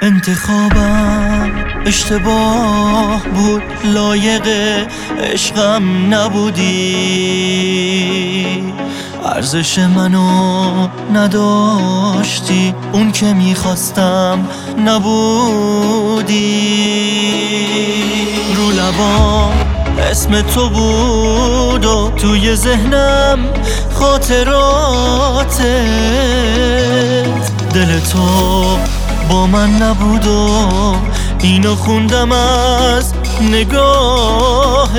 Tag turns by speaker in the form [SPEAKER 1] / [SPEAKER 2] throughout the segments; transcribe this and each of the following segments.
[SPEAKER 1] انتخابم اشتباه بود، لایق عشقم نبودی، ارزش منو نداشتی، اون که میخواستم نبودی. رو لبام اسم تو بود و توی ذهنم خاطراتت، دل تو با من نبود و اینو خوندم از نگاهت.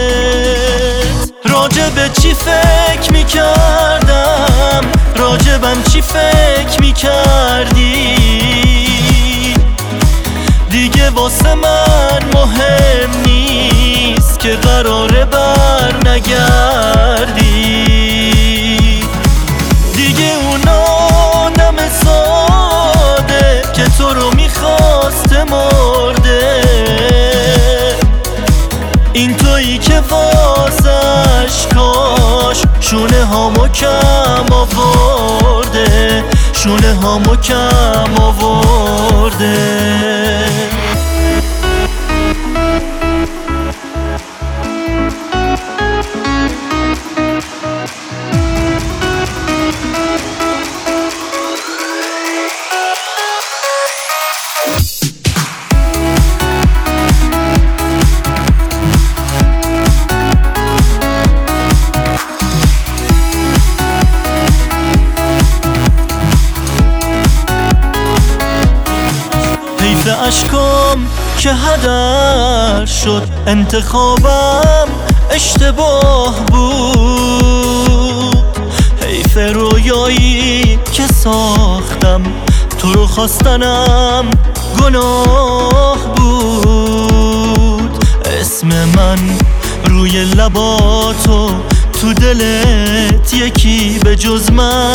[SPEAKER 1] راجب چی فکر میکردم، راجبم چی فکر میکردی، دیگه واسه من مهم نیست که قراره بر نگردی. دیگه اون آدم ساده که تو رو میخواسته مرده، این تویی که واسش کاش شونه هامو کم آورده، شونه هامو کم آورده. اشکام که هدر شد، انتخابم اشتباه بود، حیف رویایی که ساختم، تو رو خواستنم گناه بود. اسم من روی لباتو، تو دلت یکی به جز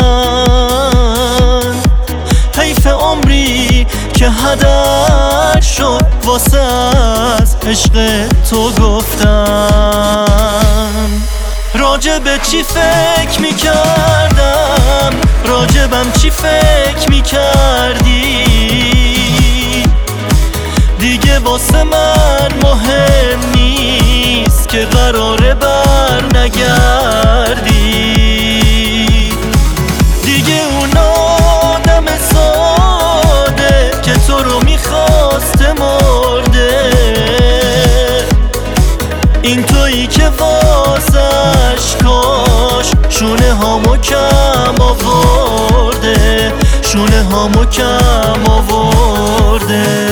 [SPEAKER 1] من، حیف عمری که هدر شد واسه از عشق تو گفتم. راجب چی فکر میکردم، راجبم چی فکر میکردی، دیگه واسه من مهم نیست که قراره بر نگردی. دیگه اون آدم ساده که تو رو میخواسته مرده، این تویی که واسش کاش شونه هامو کم آورده، شونه هامو کم آورده.